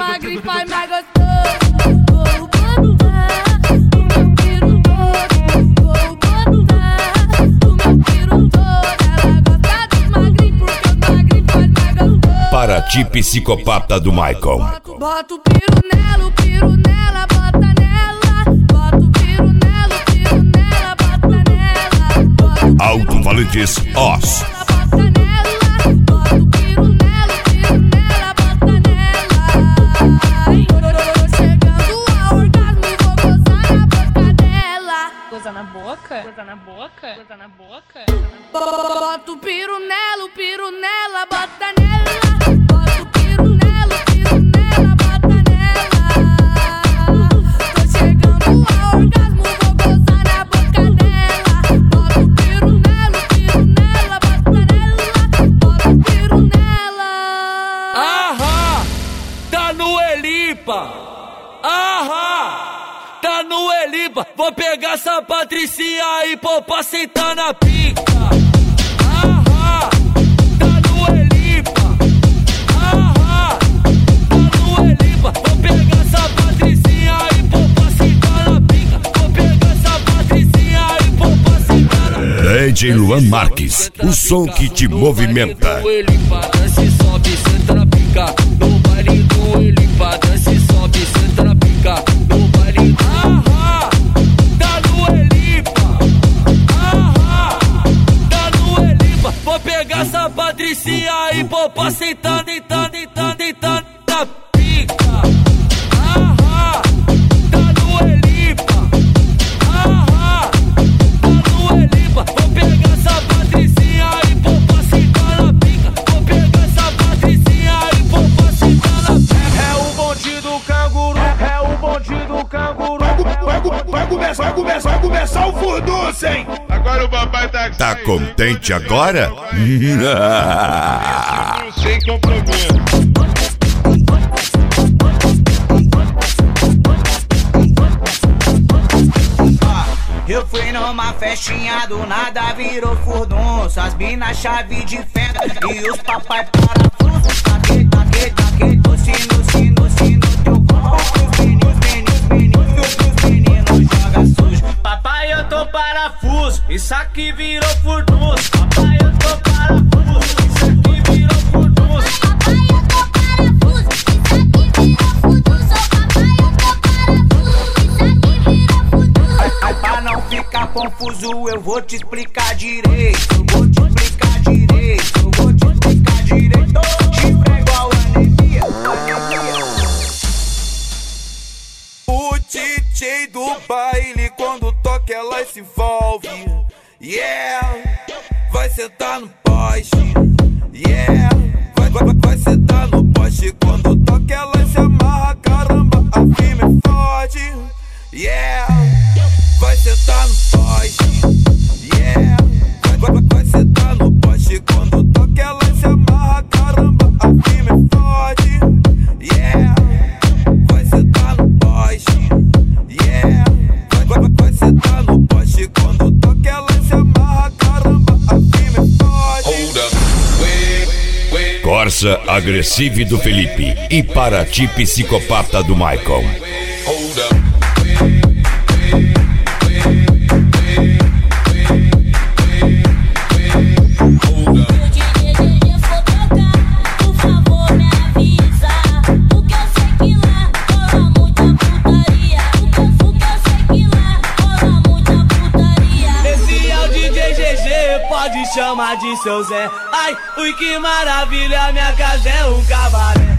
magrinho faz mais gostoso. Vou botar o meu piru todo. Vou botar o meu piru todo. Ela gosta dos magrinhos porque os magrinhos faz mais gostoso. Paraty Psicopata do Michael. Bota o piru nela, bota nela. Bota o piru nela, bota nela. Alto Valentis Os. Bota nela, bota o piru nela, bota nela. Tô chegando ao orgasmo e vou gozar na boca dela. Goza na boca? Goza na boca? Goza na boca? Bota o piru nela, bota nela. Bota o piru nela, bota nela. Tô chegando ao orgasmo, vou gozar na boca dela. Bota o piru nela, bota nela. Bota o piru nela. Ahá, tá no Elipa. Ahá, tá no Elipa. Vou pegar essa patricinha aí, pô, pra sentar na pica. Ahá, tá no Elipa. Ahá, tá no Elipa. Vou pegar essa patricinha aí, pô, pra sentar na pica. Vou pegar essa patricinha aí, pô, pra sentar na pica. DJ Luan Marques, o som que te movimenta. No Elipa, desce, sobe, senta na pica. No baile do Elipa, desce, sobe, senta na pica. No baile do Ahá, tá no Elipa. Ahá, tá no Elipa. Vou pegar essa patricinha aí, pô, pra sentar, deitando na pica. Ahá, tá no Elipa. Ahá, tá no Elipa. Vou pegar essa patricinha aí, pô, pra sentar na pica. Vou pegar essa patricinha aí, pô, pra sentar na pica. É o bonde do canguru, é o bonde do canguru. Vai começar o furdunço, hein? Agora o papai Tá contente agora? sem compromisso. Eu fui numa festinha, do nada virou furdunço. As mina chave de fenda e os papai parafuso. Taquei, sino, teu corpo. Os meninos joga sujo. Papai, eu tô parafuso, isso aqui virou furdunço. Papai, eu tô parafuso, isso aqui virou furdunço. Papai, eu tô parafuso, isso aqui virou furdunço. Papai, eu tô parafuso, isso aqui virou furdunço. Pra não ficar confuso, eu vou te explicar direito. Eu vou te explicar direito. Chifre igual anemia. O DJ do baile, quando toca ela se envolve. Yeah, vai sentar no poste. Yeah, vai sentar no poste. Quando toca ela se amarra, caramba, a firme é forte. Yeah, vai sentar no poste. Yeah, vai sentar no poste. Quando toca ela se amarra, caramba, a firme é forte. Yeah, vai sentar no poste. Yeah, vai sentar no poste. Quando toca ela se amarra, caramba, a firme é forte. Corsa Agressive do Felipe e Paraty Psicopata do Michael. Pode chamar de seu Zé. Ai, ui, que maravilha, minha casa é um cabaré.